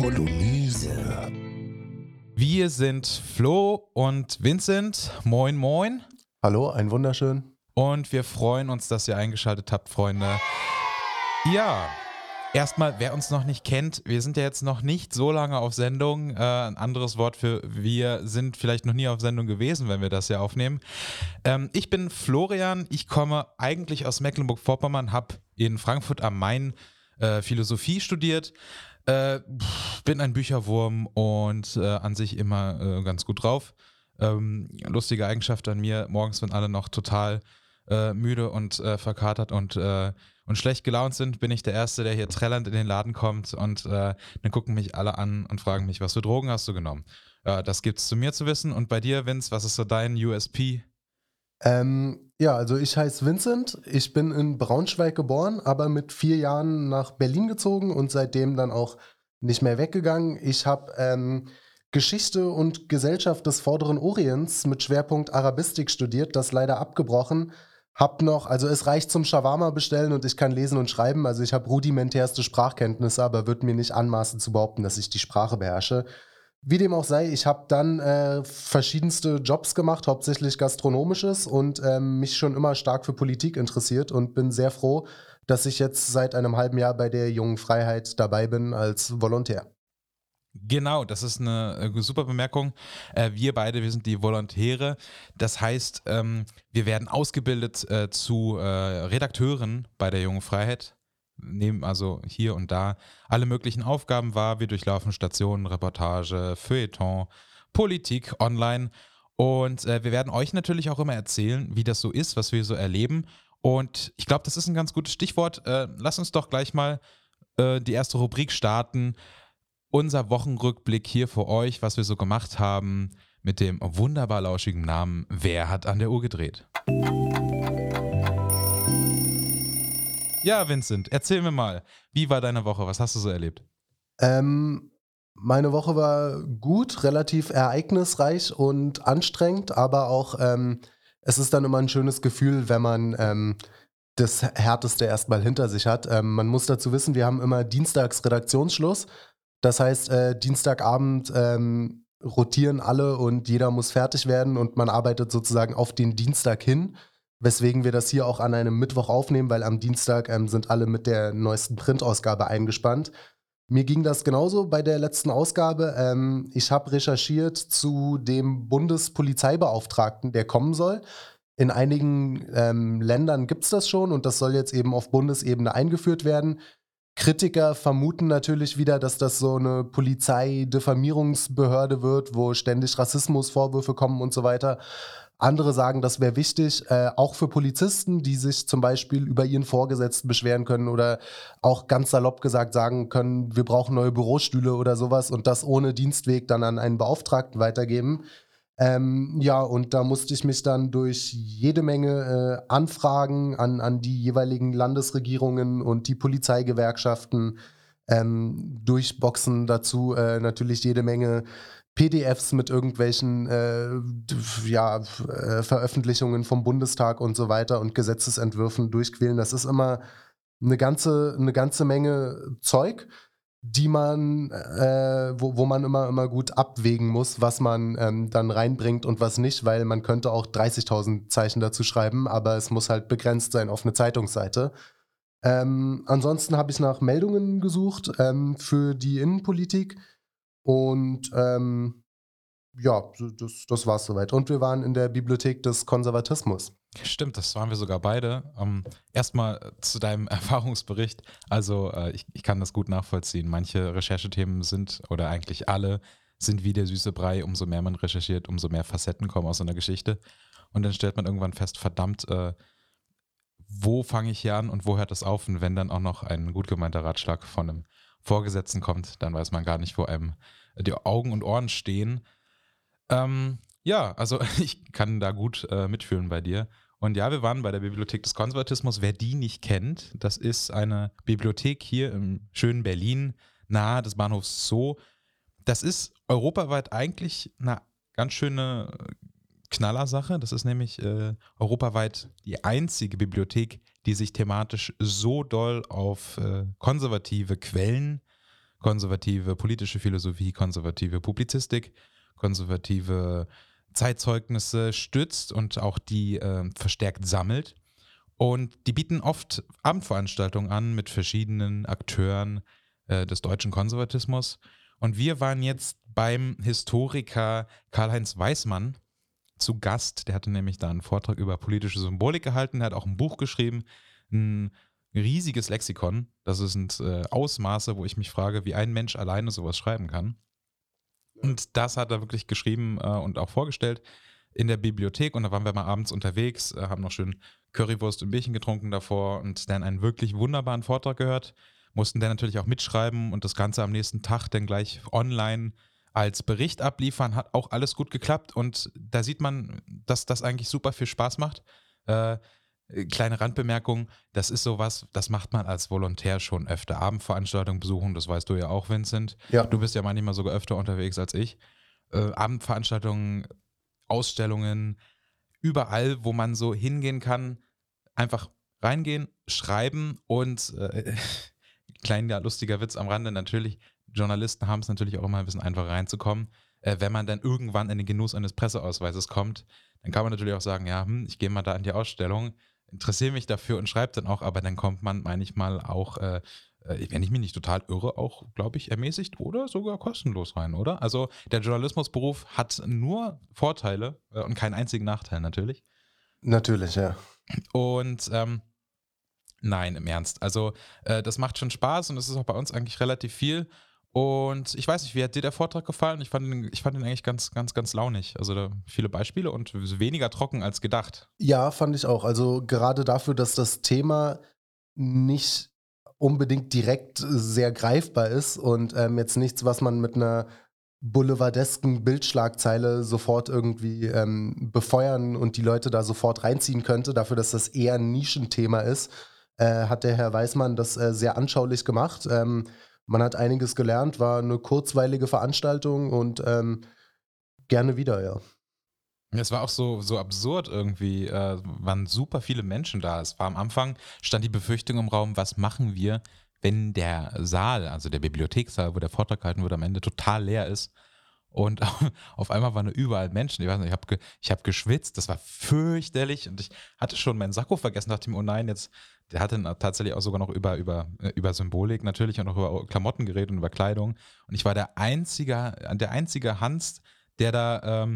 Kolonieser. Wir sind Flo und Vincent. Moin, moin. Hallo, ein wunderschön. Und wir freuen uns, dass ihr eingeschaltet habt, Freunde. Ja, erstmal, wer uns noch nicht kennt, wir sind ja jetzt noch nicht so lange auf Sendung. Ein anderes Wort für wir sind vielleicht noch nie auf Sendung gewesen, wenn wir das hier aufnehmen. Ich bin Florian, ich komme eigentlich aus Mecklenburg-Vorpommern, habe in Frankfurt am Main Philosophie studiert. Bin ein Bücherwurm und an sich immer ganz gut drauf. Lustige Eigenschaft an mir, morgens, wenn alle noch total müde und verkatert und schlecht gelaunt sind, bin ich der Erste, der hier trällernd in den Laden kommt und dann gucken mich alle an und fragen mich, was für Drogen hast du genommen? Das gibt's zu mir zu wissen. Und bei dir, Vince, was ist so dein USP? Also ich heiße Vincent, ich bin in Braunschweig geboren, aber mit 4 Jahren nach Berlin gezogen und seitdem dann auch nicht mehr weggegangen. Ich habe Geschichte und Gesellschaft des Vorderen Orients mit Schwerpunkt Arabistik studiert, das leider abgebrochen. Es reicht zum Shawarma bestellen und ich kann lesen und schreiben, also ich habe rudimentärste Sprachkenntnisse, aber würde mir nicht anmaßen zu behaupten, dass ich die Sprache beherrsche. Wie dem auch sei, ich habe dann verschiedenste Jobs gemacht, hauptsächlich gastronomisches und mich schon immer stark für Politik interessiert und bin sehr froh, dass ich jetzt seit einem halben Jahr bei der Jungen Freiheit dabei bin als Volontär. Genau, das ist eine super Bemerkung. Wir sind die Volontäre. Das heißt, wir werden ausgebildet zu Redakteuren bei der Jungen Freiheit, nehmen also hier und da alle möglichen Aufgaben wahr. Wir durchlaufen Stationen, Reportage, Feuilleton, Politik, online. Und wir werden euch natürlich auch immer erzählen, wie das so ist, was wir so erleben. Und ich glaube, das ist ein ganz gutes Stichwort. Lass uns doch gleich mal die erste Rubrik starten. Unser Wochenrückblick hier für euch, was wir so gemacht haben, mit dem wunderbar lauschigen Namen Wer hat an der Uhr gedreht? Ja, Vincent, erzähl mir mal, wie war deine Woche? Was hast du so erlebt? Meine Woche war gut, relativ ereignisreich und anstrengend, aber auch es ist dann immer ein schönes Gefühl, wenn man das Härteste erstmal hinter sich hat. Man muss dazu wissen, wir haben immer dienstags Redaktionsschluss. Das heißt, Dienstagabend rotieren alle und jeder muss fertig werden und man arbeitet sozusagen auf den Dienstag hin, weswegen wir das hier auch an einem Mittwoch aufnehmen, weil am Dienstag sind alle mit der neuesten Printausgabe eingespannt. Mir ging das genauso bei der letzten Ausgabe. Ich habe recherchiert zu dem Bundespolizeibeauftragten, der kommen soll. In einigen Ländern gibt es das schon und das soll jetzt eben auf Bundesebene eingeführt werden. Kritiker vermuten natürlich wieder, dass das so eine Polizeidifamierungsbehörde wird, wo ständig Rassismusvorwürfe kommen und so weiter. Andere sagen, das wäre wichtig, auch für Polizisten, die sich zum Beispiel über ihren Vorgesetzten beschweren können oder auch ganz salopp gesagt sagen können, wir brauchen neue Bürostühle oder sowas und das ohne Dienstweg dann an einen Beauftragten weitergeben. Und da musste ich mich dann durch jede Menge Anfragen an die jeweiligen Landesregierungen und die Polizeigewerkschaften durchboxen. Dazu natürlich jede Menge PDFs mit irgendwelchen Veröffentlichungen vom Bundestag und so weiter und Gesetzesentwürfen durchquälen. Das ist immer eine ganze Menge Zeug, die man, wo man immer gut abwägen muss, was man dann reinbringt und was nicht, weil man könnte auch 30.000 Zeichen dazu schreiben, aber es muss halt begrenzt sein auf eine Zeitungsseite. Ansonsten habe ich nach Meldungen gesucht für die Innenpolitik und das war es soweit. Und wir waren in der Bibliothek des Konservatismus. Stimmt, das waren wir sogar beide. Erstmal zu deinem Erfahrungsbericht. Also ich kann das gut nachvollziehen. Manche Recherchethemen sind, oder eigentlich alle, sind wie der süße Brei. Umso mehr man recherchiert, umso mehr Facetten kommen aus so einer Geschichte. Und dann stellt man irgendwann fest, verdammt, wo fange ich hier an und wo hört das auf? Und wenn dann auch noch ein gut gemeinter Ratschlag von einem Vorgesetzten kommt, dann weiß man gar nicht, wo einem die Augen und Ohren stehen. Also ich kann da gut mitfühlen bei dir. Und ja, wir waren bei der Bibliothek des Konservatismus. Wer die nicht kennt, das ist eine Bibliothek hier im schönen Berlin, nahe des Bahnhofs Zoo. Das ist europaweit eigentlich eine ganz schöne Knallersache. Das ist nämlich europaweit die einzige Bibliothek, die sich thematisch so doll auf konservative Quellen konservative politische Philosophie, konservative Publizistik, konservative Zeitzeugnisse stützt und auch die verstärkt sammelt. Und die bieten oft Abendveranstaltungen an mit verschiedenen Akteuren des deutschen Konservatismus. Und wir waren jetzt beim Historiker Karl-Heinz Weismann zu Gast. Der hatte nämlich da einen Vortrag über politische Symbolik gehalten. Er hat auch ein Buch geschrieben, ein riesiges Lexikon. Das sind Ausmaße, wo ich mich frage, wie ein Mensch alleine sowas schreiben kann. Und das hat er wirklich geschrieben und auch vorgestellt in der Bibliothek. Und da waren wir mal abends unterwegs, haben noch schön Currywurst und Bierchen getrunken davor und dann einen wirklich wunderbaren Vortrag gehört. Mussten dann natürlich auch mitschreiben und das Ganze am nächsten Tag dann gleich online als Bericht abliefern. Hat auch alles gut geklappt und da sieht man, dass das eigentlich super viel Spaß macht. Kleine Randbemerkung, das ist sowas, das macht man als Volontär schon öfter. Abendveranstaltungen besuchen, das weißt du ja auch, Vincent. Ja. Du bist ja manchmal sogar öfter unterwegs als ich. Abendveranstaltungen, Ausstellungen, überall, wo man so hingehen kann, einfach reingehen, schreiben und kleiner lustiger Witz am Rande, natürlich, Journalisten haben es natürlich auch immer ein bisschen einfacher reinzukommen. Wenn man dann irgendwann in den Genuss eines Presseausweises kommt, dann kann man natürlich auch sagen, ja, ich gehe mal da in die Ausstellung, interessiere mich dafür und schreibe dann auch, aber dann kommt man manchmal auch, wenn ich mich nicht total irre, auch, glaube ich, ermäßigt oder sogar kostenlos rein, oder? Also der Journalismusberuf hat nur Vorteile und keinen einzigen Nachteil natürlich. Natürlich, ja. Und nein, im Ernst. Also das macht schon Spaß und es ist auch bei uns eigentlich relativ viel. Und ich weiß nicht, wie hat dir der Vortrag gefallen? Ich fand ihn eigentlich ganz, ganz, ganz launig. Also da viele Beispiele und weniger trocken als gedacht. Ja, fand ich auch. Also gerade dafür, dass das Thema nicht unbedingt direkt sehr greifbar ist und jetzt nichts, was man mit einer boulevardesken Bildschlagzeile sofort irgendwie befeuern und die Leute da sofort reinziehen könnte, dafür, dass das eher ein Nischenthema ist, hat der Herr Weismann das sehr anschaulich gemacht. Man hat einiges gelernt, war eine kurzweilige Veranstaltung und gerne wieder, ja. Es war auch so absurd irgendwie, waren super viele Menschen da. Es war am Anfang, stand die Befürchtung im Raum, was machen wir, wenn der Saal, also der Bibliothekssaal, wo der Vortrag gehalten wird, am Ende total leer ist. Und auf einmal waren da überall Menschen. Ich weiß nicht, ich hab geschwitzt, das war fürchterlich. Und ich hatte schon meinen Sakko vergessen, dachte mir, oh nein, jetzt, der hatte tatsächlich auch sogar noch über Symbolik natürlich und auch über Klamotten geredet und über Kleidung. Und ich war der einzige Hans, der da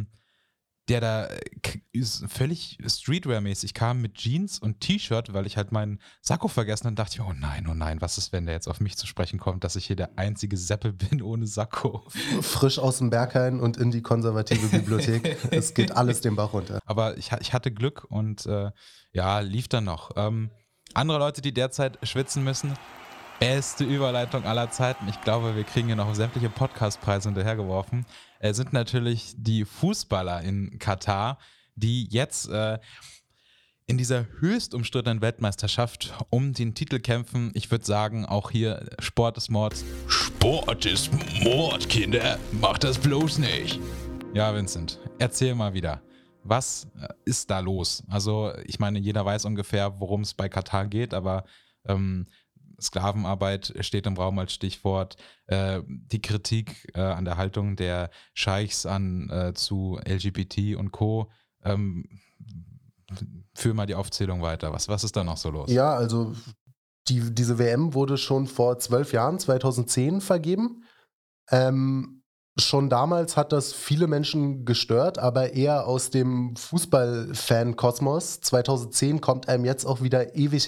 völlig Streetwear-mäßig kam mit Jeans und T-Shirt, weil ich halt meinen Sakko vergessen habe und dachte mir, oh nein, was ist, wenn der jetzt auf mich zu sprechen kommt, dass ich hier der einzige Seppel bin ohne Sakko. Frisch aus dem Berghain und in die konservative Bibliothek. Es geht alles den Bach runter. Aber ich hatte Glück und lief dann noch. Andere Leute, die derzeit schwitzen müssen, beste Überleitung aller Zeiten. Ich glaube, wir kriegen hier noch sämtliche Podcastpreise hinterhergeworfen. Sind natürlich die Fußballer in Katar, die jetzt in dieser höchst umstrittenen Weltmeisterschaft um den Titel kämpfen. Ich würde sagen, auch hier Sport ist Mord. Sport ist Mord, Kinder. Macht das bloß nicht. Ja, Vincent, erzähl mal wieder. Was ist da los? Also, ich meine, jeder weiß ungefähr, worum es bei Katar geht, aber Sklavenarbeit steht im Raum als Stichwort. Die Kritik an der Haltung der Scheichs zu LGBT und Co. Führ mal die Aufzählung weiter. Was ist da noch so los? Ja, also diese WM wurde schon vor 12 Jahren, 2010, vergeben. Schon damals hat das viele Menschen gestört, aber eher aus dem Fußball-Fan-Kosmos. 2010 kommt einem jetzt auch wieder ewig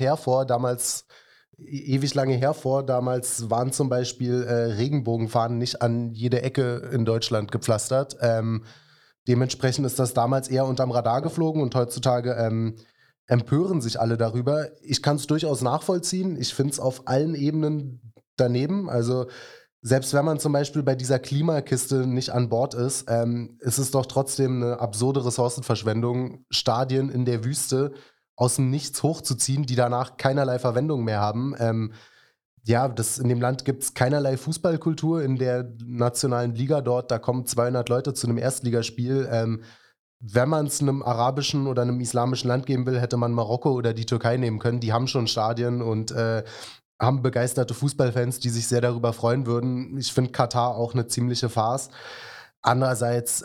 lange hervor. Damals waren zum Beispiel Regenbogenfahnen nicht an jede Ecke in Deutschland gepflastert. Dementsprechend ist das damals eher unterm Radar geflogen und heutzutage empören sich alle darüber. Ich kann es durchaus nachvollziehen. Ich finde es auf allen Ebenen daneben. Also selbst wenn man zum Beispiel bei dieser Klimakiste nicht an Bord ist, ist es doch trotzdem eine absurde Ressourcenverschwendung, Stadien in der Wüste aus dem Nichts hochzuziehen, die danach keinerlei Verwendung mehr haben. In dem Land gibt es keinerlei Fußballkultur in der nationalen Liga dort. Da kommen 200 Leute zu einem Erstligaspiel. Wenn man es einem arabischen oder einem islamischen Land geben will, hätte man Marokko oder die Türkei nehmen können. Die haben schon Stadien und haben begeisterte Fußballfans, die sich sehr darüber freuen würden. Ich finde Katar auch eine ziemliche Farce. Andererseits,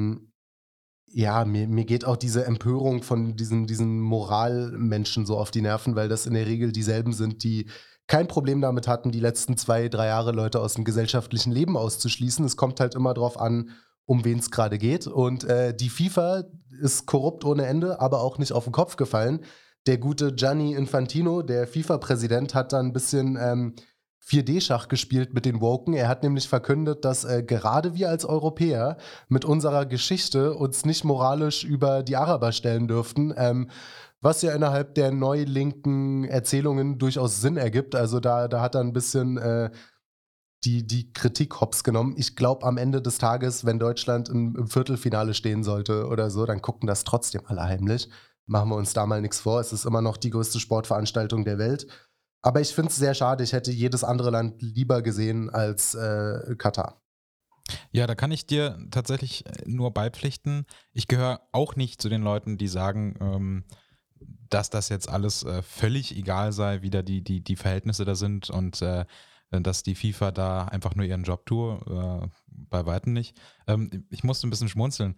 mir geht auch diese Empörung von diesen Moralmenschen so auf die Nerven, weil das in der Regel dieselben sind, die kein Problem damit hatten, die letzten 2, 3 Jahre Leute aus dem gesellschaftlichen Leben auszuschließen. Es kommt halt immer drauf an, um wen es gerade geht. Und die FIFA ist korrupt ohne Ende, aber auch nicht auf den Kopf gefallen. Der gute Gianni Infantino, der FIFA-Präsident, hat da ein bisschen 4D-Schach gespielt mit den Woken. Er hat nämlich verkündet, dass gerade wir als Europäer mit unserer Geschichte uns nicht moralisch über die Araber stellen dürften, was ja innerhalb der neulinken Erzählungen durchaus Sinn ergibt. Also da hat er ein bisschen die Kritik hops genommen. Ich glaube, am Ende des Tages, wenn Deutschland im Viertelfinale stehen sollte oder so, dann gucken das trotzdem alle heimlich. Machen wir uns da mal nichts vor. Es ist immer noch die größte Sportveranstaltung der Welt. Aber ich finde es sehr schade. Ich hätte jedes andere Land lieber gesehen als Katar. Ja, da kann ich dir tatsächlich nur beipflichten. Ich gehöre auch nicht zu den Leuten, die sagen, dass das jetzt alles völlig egal sei, wie da die Verhältnisse da sind und dass die FIFA da einfach nur ihren Job tue. Bei Weitem nicht. Ich musste ein bisschen schmunzeln.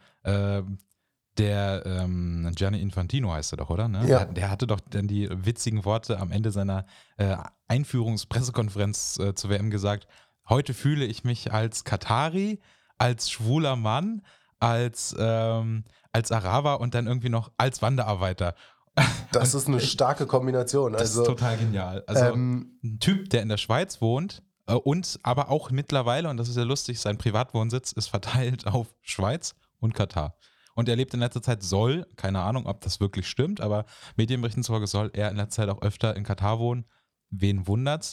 Der Gianni Infantino heißt er doch, oder? Ne? Ja. Der hatte doch dann die witzigen Worte am Ende seiner Einführungspressekonferenz zur WM gesagt: Heute fühle ich mich als Katari, als schwuler Mann, als Araber und dann irgendwie noch als Wanderarbeiter. Das ist eine starke Kombination. Das ist total genial. Also ein Typ, der in der Schweiz wohnt und aber auch mittlerweile, und das ist ja lustig, sein Privatwohnsitz ist verteilt auf Schweiz und Katar. Und er lebt in letzter Zeit, keine Ahnung, ob das wirklich stimmt, aber Medienberichten zufolge soll er in letzter Zeit auch öfter in Katar wohnen. Wen wundert's?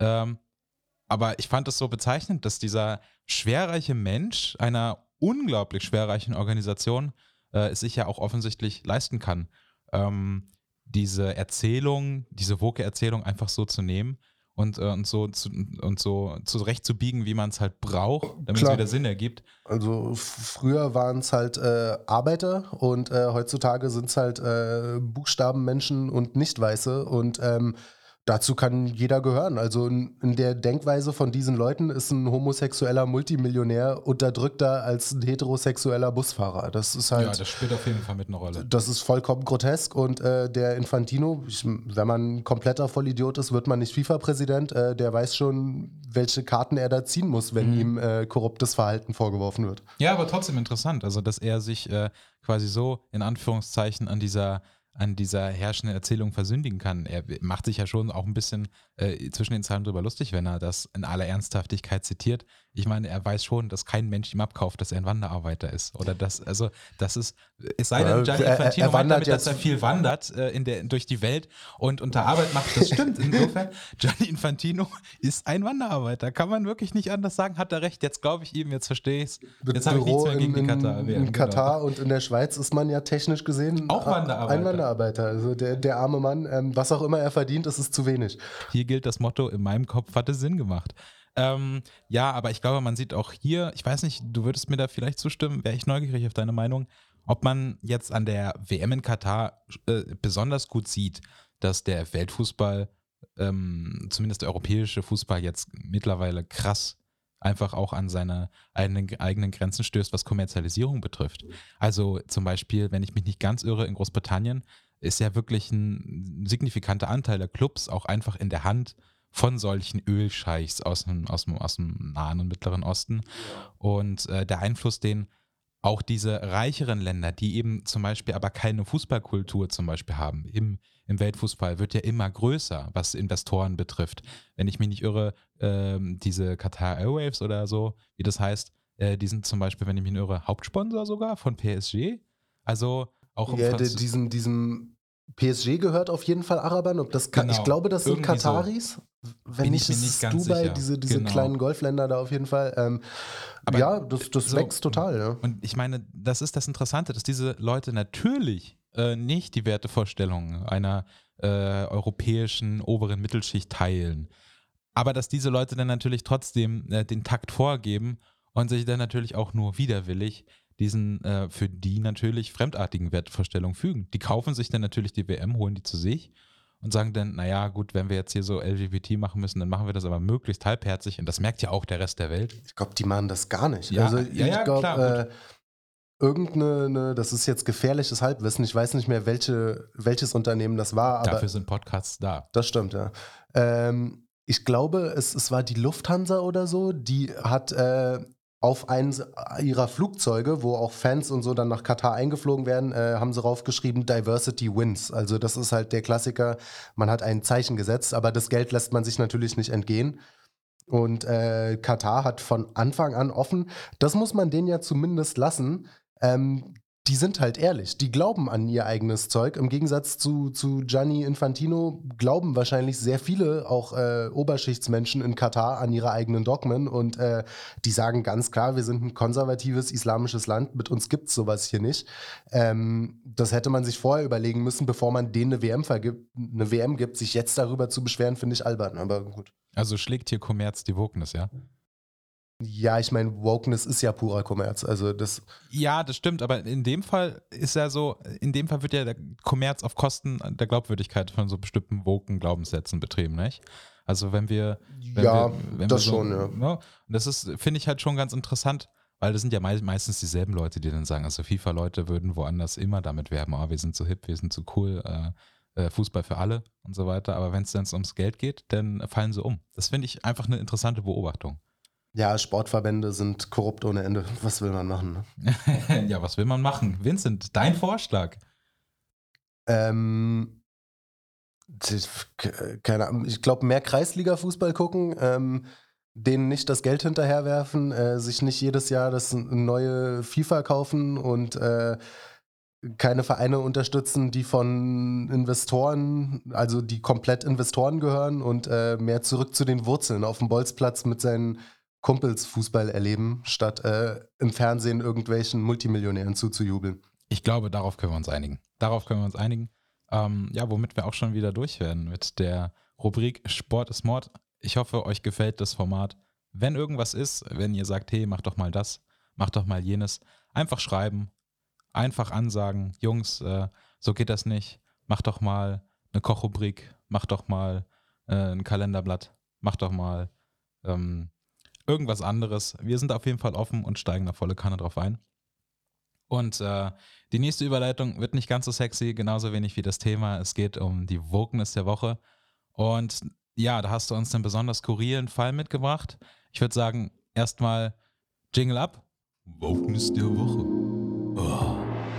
Aber ich fand es so bezeichnend, dass dieser schwerreiche Mensch einer unglaublich schwerreichen Organisation es sich ja auch offensichtlich leisten kann, diese Erzählung, diese Woke-Erzählung einfach so zu nehmen und so zurechtzubiegen, wie man es halt braucht, damit es wieder Sinn ergibt. Also früher waren es halt Arbeiter und heutzutage sind es halt Buchstabenmenschen und Nicht-Weiße und dazu kann jeder gehören. Also in der Denkweise von diesen Leuten ist ein homosexueller Multimillionär unterdrückter als ein heterosexueller Busfahrer. Das ist halt. Ja, das spielt auf jeden Fall mit einer Rolle. Das ist vollkommen grotesk und der Infantino, wenn man ein kompletter Vollidiot ist, wird man nicht FIFA-Präsident. Der weiß schon, welche Karten er da ziehen muss, wenn ihm korruptes Verhalten vorgeworfen wird. Ja, aber trotzdem interessant, also dass er sich quasi so in Anführungszeichen an dieser herrschenden Erzählung versündigen kann. Er macht sich ja schon auch ein bisschen zwischen den Zeilen drüber lustig, wenn er das in aller Ernsthaftigkeit zitiert. Ich meine, er weiß schon, dass kein Mensch ihm abkauft, dass er ein Wanderarbeiter ist. Oder das ist, es sei denn, Gianni Infantino meint damit, dass er viel wandert durch die Welt und unter Arbeit macht. Das stimmt. Insofern, Gianni Infantino ist ein Wanderarbeiter. Kann man wirklich nicht anders sagen, hat er recht. Jetzt glaube ich ihm, jetzt verstehe ich es. Jetzt habe ich nichts mehr gegen die Katar. In Katar und in der Schweiz ist man ja technisch gesehen auch Wanderarbeiter. Ein Wanderarbeiter. Also der arme Mann, was auch immer er verdient, ist es zu wenig. Hier gilt das Motto, in meinem Kopf hat es Sinn gemacht. Ja, aber ich glaube, man sieht auch hier, ich weiß nicht, du würdest mir da vielleicht zustimmen, wäre ich neugierig auf deine Meinung, ob man jetzt an der WM in Katar besonders gut sieht, dass der Weltfußball, zumindest der europäische Fußball jetzt mittlerweile krass einfach auch an seine eigenen Grenzen stößt, was Kommerzialisierung betrifft. Also zum Beispiel, wenn ich mich nicht ganz irre, in Großbritannien ist ja wirklich ein signifikanter Anteil der Clubs auch einfach in der Hand von solchen Ölscheichs aus dem Nahen und Mittleren Osten. Und der Einfluss, den auch diese reicheren Länder, die eben zum Beispiel aber keine Fußballkultur zum Beispiel haben, im Weltfußball wird ja immer größer, was Investoren betrifft. Wenn ich mich nicht irre, diese Qatar Airwaves oder so, wie das heißt, die sind zum Beispiel, wenn ich mich nicht irre, Hauptsponsor sogar von PSG. Also auch im diesem PSG gehört auf jeden Fall Arabern. Genau. Ich glaube, das sind Kataris. So. Wenn nicht, ist es Dubai, diese genau. Kleinen Golfländer da auf jeden Fall. Aber ja, das wächst total. Ja. Und ich meine, das ist das Interessante, dass diese Leute natürlich nicht die Wertevorstellungen einer europäischen oberen Mittelschicht teilen. Aber dass diese Leute dann natürlich trotzdem den Takt vorgeben und sich dann natürlich auch nur widerwillig diesen für die natürlich fremdartigen Wertevorstellungen fügen. Die kaufen sich dann natürlich die WM, holen die zu sich und sagen dann, naja, gut, wenn wir jetzt hier so LGBT machen müssen, dann machen wir das aber möglichst halbherzig und das merkt ja auch der Rest der Welt. Ich glaube, die machen das gar nicht. Ja, Also ja, ich klar, glaube, das ist jetzt gefährliches Halbwissen, ich weiß nicht mehr, welches Unternehmen das war, aber dafür sind Podcasts da. das stimmt, ja. Ich glaube, es war die Lufthansa oder so, die hat auf eins ihrer Flugzeuge, wo auch Fans und so dann nach Katar eingeflogen werden, haben sie raufgeschrieben, Diversity wins. Also das ist halt der Klassiker, man hat ein Zeichen gesetzt, aber das Geld lässt man sich natürlich nicht entgehen. Und Katar hat von Anfang an offen, das muss man denen ja zumindest lassen, die sind halt ehrlich, die glauben an ihr eigenes Zeug. Im Gegensatz zu Gianni Infantino glauben wahrscheinlich sehr viele, auch Oberschichtsmenschen in Katar, an ihre eigenen Dogmen und die sagen ganz klar, wir sind ein konservatives islamisches Land, mit uns gibt's sowas hier nicht. Das hätte man sich vorher überlegen müssen, bevor man denen eine WM gibt. Sich jetzt darüber zu beschweren, finde ich albern, aber gut. Also schlägt hier Kommerz die Wokeness, ja? Ja, ich meine, Wokeness ist ja purer Kommerz. Also das. Ja, das stimmt, aber in dem Fall ist ja so, in dem Fall wird ja der Kommerz auf Kosten der Glaubwürdigkeit von so bestimmten woken Glaubenssätzen betrieben, nicht? Also wenn wir Das so, schon, ja. Ne? Und das ist, finde ich halt schon ganz interessant, weil das sind ja meistens dieselben Leute, die dann sagen, also FIFA-Leute würden woanders immer damit werben, wir sind so hip, wir sind so cool, Fußball für alle und so weiter, aber wenn es dann ums Geld geht, dann fallen sie um. Das finde ich einfach eine interessante Beobachtung. Ja, Sportverbände sind korrupt ohne Ende. Was will man machen? Ne? Ja, was will man machen? Vincent, dein Vorschlag. Keine Ahnung, ich glaube, mehr Kreisliga-Fußball gucken, denen nicht das Geld hinterherwerfen, sich nicht jedes Jahr das neue FIFA kaufen und keine Vereine unterstützen, die von Investoren, also die komplett Investoren gehören und mehr zurück zu den Wurzeln auf dem Bolzplatz mit seinen Kumpels Fußball erleben, statt im Fernsehen irgendwelchen Multimillionären zuzujubeln. Ich glaube, darauf können wir uns einigen. Ja, womit wir auch schon wieder durch werden mit der Rubrik Sport ist Mord. Ich hoffe, euch gefällt das Format. Wenn irgendwas ist, wenn ihr sagt, hey, mach doch mal das, mach doch mal jenes, einfach schreiben, einfach ansagen, Jungs, so geht das nicht, mach doch mal eine Kochrubrik, mach doch mal ein Kalenderblatt, mach doch mal irgendwas anderes. Wir sind auf jeden Fall offen und steigen da volle Kanne drauf ein. Und die nächste Überleitung wird nicht ganz so sexy, genauso wenig wie das Thema. Es geht um die Wokeness der Woche. Und ja, da hast du uns einen besonders skurrilen Fall mitgebracht. Ich würde sagen, erstmal Jingle ab. Wokeness der Woche. Oh.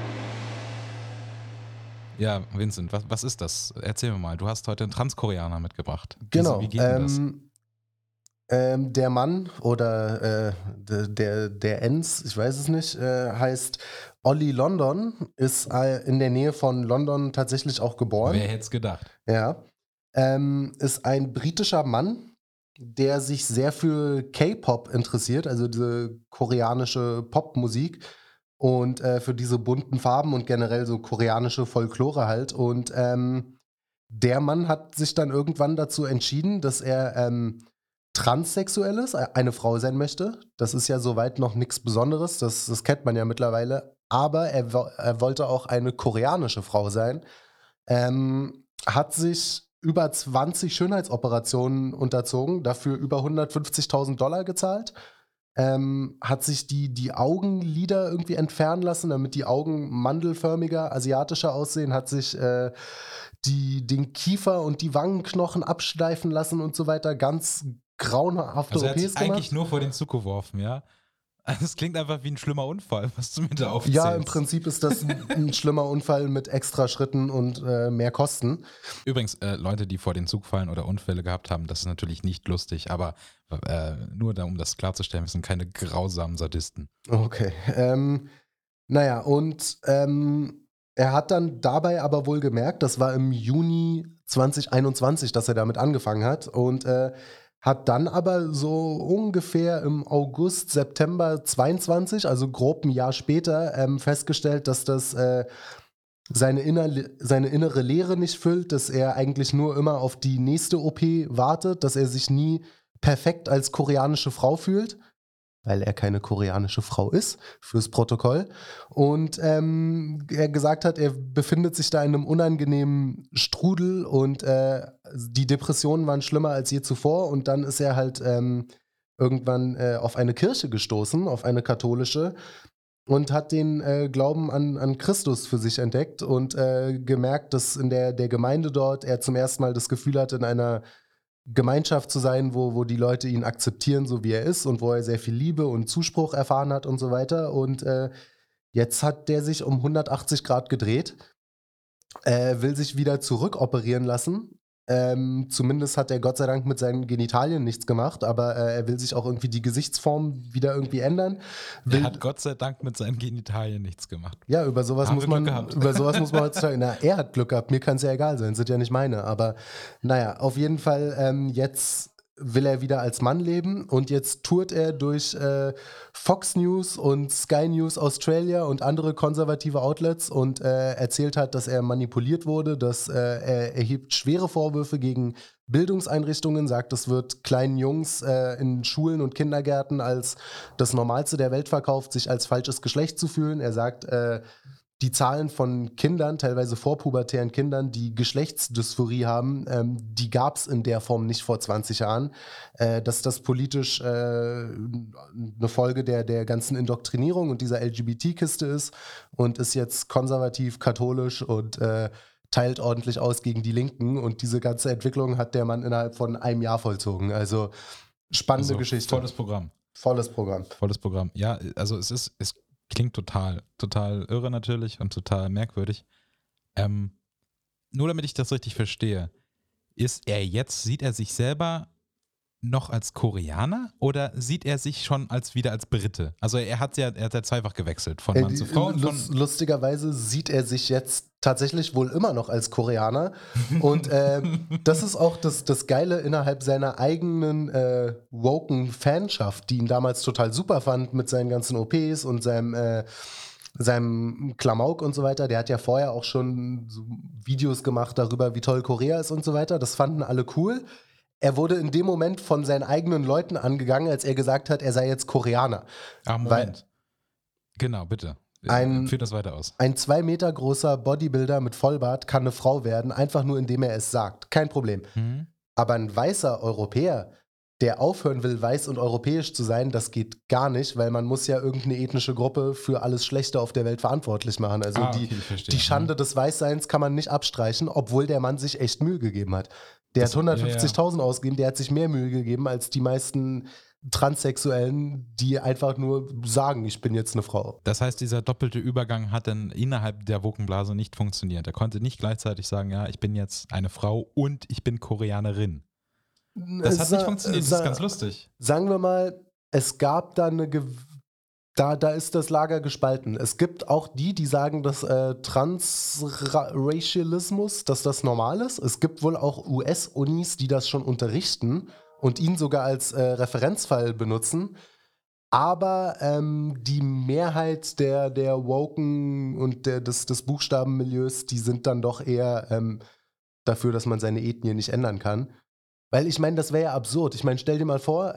Ja, Vincent, was ist das? Erzähl mir mal. Du hast heute einen Transkoreaner mitgebracht. Genau. Wie geht denn das? Der Mann oder der Enz, ich weiß es nicht, heißt Ollie London, ist in der Nähe von London tatsächlich auch geboren. Wer hätte es gedacht? Ja. Ist ein britischer Mann, der sich sehr für K-Pop interessiert, also diese koreanische Popmusik und für diese bunten Farben und generell so koreanische Folklore halt. Und der Mann hat sich dann irgendwann dazu entschieden, dass er transsexuell ist, eine Frau sein möchte. Das ist ja soweit noch nichts Besonderes, das kennt man ja mittlerweile. Aber er wollte auch eine koreanische Frau sein. Hat sich über 20 Schönheitsoperationen unterzogen, dafür über $150.000 gezahlt. Hat sich die Augenlider irgendwie entfernen lassen, damit die Augen mandelförmiger, asiatischer aussehen, hat sich den Kiefer und die Wangenknochen abschleifen lassen und so weiter. Ganz grauenhafte Also er hat OPs sich gemacht. eigentlich nur vor den Zug geworfen, ja? Das klingt einfach wie ein schlimmer Unfall, was du mir da aufzählst. Ja, im Prinzip ist das ein schlimmer Unfall mit extra Schritten und mehr Kosten. Übrigens, Leute, die vor den Zug fallen oder Unfälle gehabt haben, das ist natürlich nicht lustig, aber nur um das klarzustellen, wir sind keine grausamen Sadisten. Okay. Naja, und er hat dann dabei aber wohl gemerkt, das war im Juni 2021, dass er damit angefangen hat und hat dann aber so ungefähr im August, September 22, also grob ein Jahr später, festgestellt, dass das seine innere Leere nicht füllt, dass er eigentlich nur immer auf die nächste OP wartet, dass er sich nie perfekt als koreanische Frau fühlt. weil er keine koreanische Frau ist, fürs Protokoll. Und er gesagt hat, er befindet sich da in einem unangenehmen Strudel und die Depressionen waren schlimmer als je zuvor. Und dann ist er halt irgendwann auf eine Kirche gestoßen, auf eine katholische, und hat den Glauben an Christus für sich entdeckt und gemerkt, dass in der Gemeinde dort er zum ersten Mal das Gefühl hat, in einer Gemeinschaft zu sein, wo die Leute ihn akzeptieren, so wie er ist und wo er sehr viel Liebe und Zuspruch erfahren hat und so weiter. Und jetzt hat der sich um 180 Grad gedreht, will sich wieder zurückoperieren lassen. Zumindest hat er Gott sei Dank mit seinen Genitalien nichts gemacht, aber er will sich auch irgendwie die Gesichtsform wieder irgendwie ändern. Er hat Gott sei Dank mit seinen Genitalien nichts gemacht. Ja, über sowas muss man heutzutage, er hat Glück gehabt, mir kann es ja egal sein, sind ja nicht meine, aber naja, auf jeden Fall jetzt will er wieder als Mann leben und jetzt tourt er durch Fox News und Sky News Australia und andere konservative Outlets und erzählt hat, dass er manipuliert wurde, dass er erhebt schwere Vorwürfe gegen Bildungseinrichtungen, sagt, es wird kleinen Jungs in Schulen und Kindergärten als das Normalste der Welt verkauft, sich als falsches Geschlecht zu fühlen. Er sagt, die Zahlen von Kindern, teilweise vorpubertären Kindern, die Geschlechtsdysphorie haben, die gab es in der Form nicht vor 20 Jahren. Dass das politisch eine Folge der ganzen Indoktrinierung und dieser LGBT-Kiste ist und ist jetzt konservativ, katholisch und teilt ordentlich aus gegen die Linken. Und diese ganze Entwicklung hat der Mann innerhalb von einem Jahr vollzogen. Also spannende Geschichte. Volles Programm. Volles Programm. Ja, also es klingt total irre natürlich und total merkwürdig. Nur damit ich das richtig verstehe, sieht er sich selber noch als Koreaner oder sieht er sich schon wieder als Brite? Also er hat ja zweifach gewechselt von Mann zu Frau. Lustigerweise sieht er sich jetzt tatsächlich wohl immer noch als Koreaner und das ist auch das Geile innerhalb seiner eigenen woken Fanschaft, die ihn damals total super fand mit seinen ganzen OPs und seinem Klamauk und so weiter. Der hat ja vorher auch schon so Videos gemacht darüber, wie toll Korea ist und so weiter. Das fanden alle cool. Er wurde in dem Moment von seinen eigenen Leuten angegangen, als er gesagt hat, er sei jetzt Koreaner. Moment. Genau, bitte. Führ das weiter aus. Ein 2 Meter großer Bodybuilder mit Vollbart kann eine Frau werden, einfach nur indem er es sagt. Kein Problem. Aber ein weißer Europäer, der aufhören will, weiß und europäisch zu sein, das geht gar nicht, weil man muss ja irgendeine ethnische Gruppe für alles Schlechte auf der Welt verantwortlich machen. Also die Schande des Weißseins kann man nicht abstreichen, obwohl der Mann sich echt Mühe gegeben hat. Der hat 150.000 ausgegeben, der hat sich mehr Mühe gegeben als die meisten Transsexuellen, die einfach nur sagen, ich bin jetzt eine Frau. Das heißt, dieser doppelte Übergang hat dann innerhalb der Wokenblase nicht funktioniert. Er konnte nicht gleichzeitig sagen, ja, ich bin jetzt eine Frau und ich bin Koreanerin. Das hat nicht funktioniert, das ist ganz lustig. Sagen wir mal, es gab da da ist das Lager gespalten. Es gibt auch die sagen, dass Transracialismus, dass das normal ist. Es gibt wohl auch US-Unis, die das schon unterrichten und ihn sogar als Referenzfall benutzen. Aber die Mehrheit der Woken und des Buchstabenmilieus, die sind dann doch eher dafür, dass man seine Ethnie nicht ändern kann. Weil ich meine, das wäre ja absurd. Ich meine, stell dir mal vor,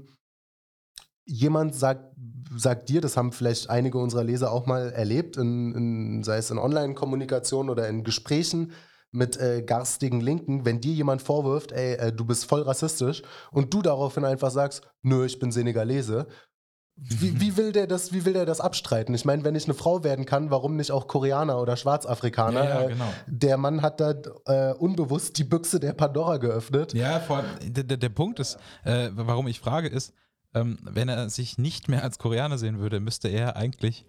jemand sagt dir, das haben vielleicht einige unserer Leser auch mal erlebt, sei es in Online-Kommunikation oder in Gesprächen mit garstigen Linken, wenn dir jemand vorwirft, du bist voll rassistisch und du daraufhin einfach sagst, nö, ich bin Senegalese. Wie will der das abstreiten? Ich meine, wenn ich eine Frau werden kann, warum nicht auch Koreaner oder Schwarzafrikaner? Ja, genau. Der Mann hat da unbewusst die Büchse der Pandora geöffnet. Ja, vor allem, der Punkt ist, warum ich frage, ist, wenn er sich nicht mehr als Koreaner sehen würde, müsste er eigentlich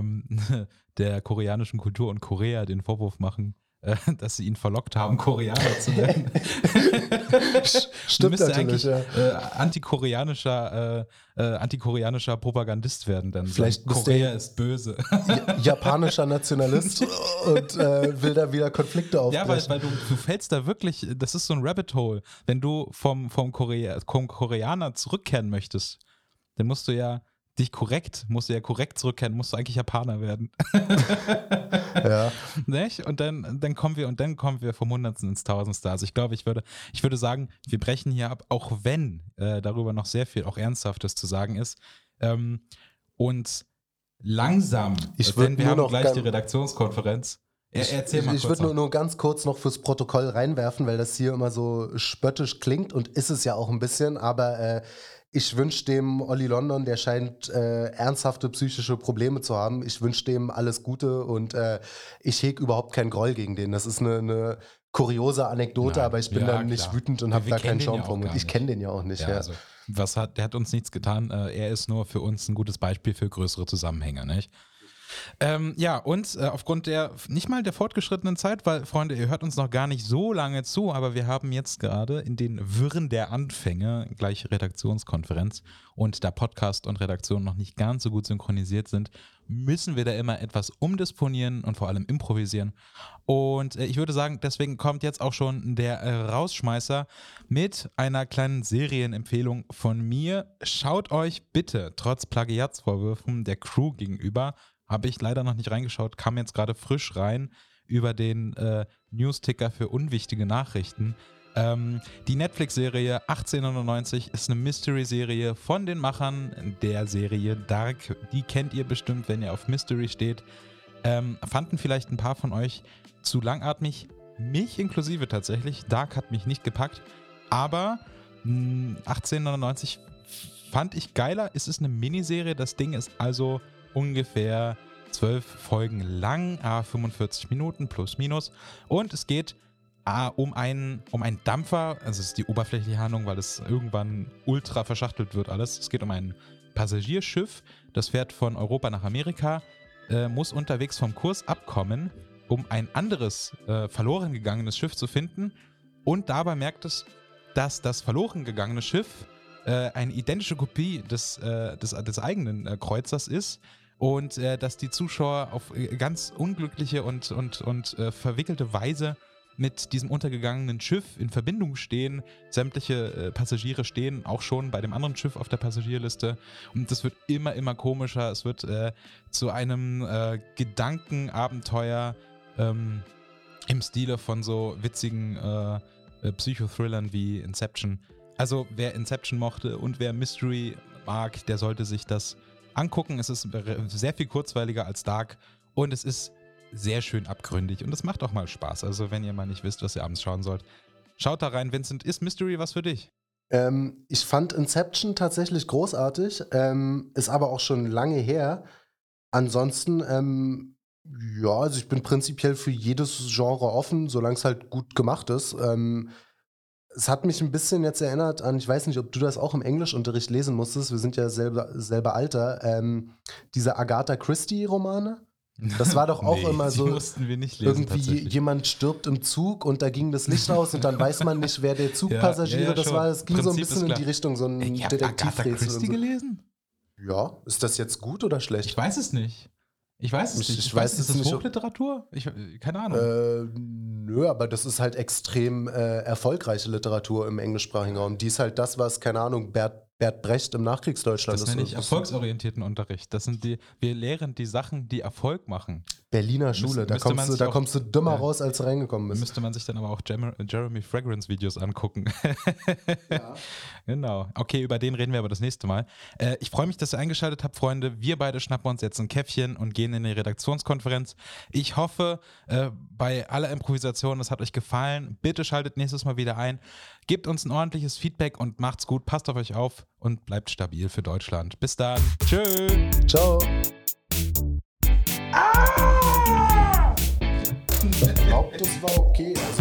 der koreanischen Kultur und Korea den Vorwurf machen, dass sie ihn verlockt haben, Koreaner zu werden. Stimmt natürlich, ja. Antikoreanischer Propagandist werden dann. Vielleicht Korea ist böse. Japanischer Nationalist und will da wieder Konflikte aufbrechen. Ja, weil du fällst da wirklich, das ist so ein Rabbit Hole. Wenn du vom Koreaner zurückkehren möchtest, dann musst du ja korrekt zurückkehren, musst du eigentlich Japaner werden. Ja. Nicht? Und dann kommen wir vom Hundertsten ins Tausendste. Also ich glaube, ich würde sagen, wir brechen hier ab, auch wenn darüber noch sehr viel auch Ernsthaftes zu sagen ist. Und langsam, denn wir haben gleich die Redaktionskonferenz. Erzähl mal kurz. Ich würde nur ganz kurz noch fürs Protokoll reinwerfen, weil das hier immer so spöttisch klingt und ist es ja auch ein bisschen, aber ich wünsche dem Olli London, der scheint ernsthafte psychische Probleme zu haben, ich wünsche dem alles Gute und ich hege überhaupt keinen Groll gegen den. Das ist eine kuriose Anekdote, aber ich bin da nicht wütend und habe da keinen Schaum drum. Und ich kenne den ja auch nicht. Ja. Also, der hat uns nichts getan. Er ist nur für uns ein gutes Beispiel für größere Zusammenhänge, nicht? Aufgrund der, nicht mal der fortgeschrittenen Zeit, weil, Freunde, ihr hört uns noch gar nicht so lange zu, aber wir haben jetzt gerade in den Wirren der Anfänge gleich Redaktionskonferenz und da Podcast und Redaktion noch nicht ganz so gut synchronisiert sind, müssen wir da immer etwas umdisponieren und vor allem improvisieren. Und ich würde sagen, deswegen kommt jetzt auch schon der Rausschmeißer mit einer kleinen Serienempfehlung von mir. Schaut euch bitte, trotz Plagiatsvorwürfen der Crew gegenüber, habe ich leider noch nicht reingeschaut, kam jetzt gerade frisch rein über den News-Ticker für unwichtige Nachrichten. Die Netflix-Serie 1899 ist eine Mystery-Serie von den Machern der Serie Dark. Die kennt ihr bestimmt, wenn ihr auf Mystery steht. Fanden vielleicht ein paar von euch zu langatmig, mich inklusive tatsächlich. Dark hat mich nicht gepackt, aber 1899 fand ich geiler. Es ist eine Miniserie, das Ding ist also ungefähr 12 Folgen lang, 45 Minuten plus minus. Und es geht um einen Dampfer, also es ist die oberflächliche Handlung, weil es irgendwann ultra verschachtelt wird alles. Es geht um ein Passagierschiff, das fährt von Europa nach Amerika, muss unterwegs vom Kurs abkommen, um ein anderes verloren gegangenes Schiff zu finden. Und dabei merkt es, dass das verloren gegangene Schiff eine identische Kopie des eigenen Kreuzers ist und dass die Zuschauer auf ganz unglückliche und verwickelte Weise mit diesem untergegangenen Schiff in Verbindung stehen. Sämtliche Passagiere stehen auch schon bei dem anderen Schiff auf der Passagierliste und das wird immer komischer. Es wird zu einem Gedankenabenteuer im Stile von so witzigen Psychothrillern wie Inception. Also wer Inception mochte und wer Mystery mag, der sollte sich das angucken. Es ist sehr viel kurzweiliger als Dark und es ist sehr schön abgründig und es macht auch mal Spaß. Also wenn ihr mal nicht wisst, was ihr abends schauen sollt, schaut da rein. Vincent, ist Mystery was für dich? Ich fand Inception tatsächlich großartig, ist aber auch schon lange her. Ansonsten, also ich bin prinzipiell für jedes Genre offen, solange es halt gut gemacht ist. Es hat mich ein bisschen jetzt erinnert an, ich weiß nicht, ob du das auch im Englischunterricht lesen musstest, wir sind ja selber Alter, diese Agatha Christie-Romane. Das war doch auch immer so, mussten wir nicht lesen, irgendwie jemand stirbt im Zug und da ging das Licht aus und dann weiß man nicht, wer der Zugpassagiere das war. Es ging Prinzip so ein bisschen in die Richtung, so ein Detektivrätsel. Agatha Christie gelesen? Ja, ist das jetzt gut oder schlecht? Ich weiß es nicht. Ich weiß es nicht. Ist das Hochliteratur? Keine Ahnung. Nö, aber das ist halt extrem erfolgreiche Literatur im englischsprachigen Raum. Die ist halt das, was, keine Ahnung, Bert Brecht im Nachkriegsdeutschland ist. Das nenne ich erfolgsorientierten Unterricht. Wir lehren die Sachen, die Erfolg machen. Berliner Schule, da kommst du dümmer raus, als du reingekommen bist. Müsste man sich dann aber auch Jeremy Fragrance Videos angucken. Ja. Genau. Okay, über den reden wir aber das nächste Mal. Ich freue mich, dass ihr eingeschaltet habt, Freunde. Wir beide schnappen uns jetzt ein Käffchen und gehen in die Redaktionskonferenz. Ich hoffe, bei aller Improvisation, es hat euch gefallen. Bitte schaltet nächstes Mal wieder ein. Gebt uns ein ordentliches Feedback und macht's gut. Passt auf euch auf und bleibt stabil für Deutschland. Bis dann. Tschö. Ciao. Ich glaube, das war okay.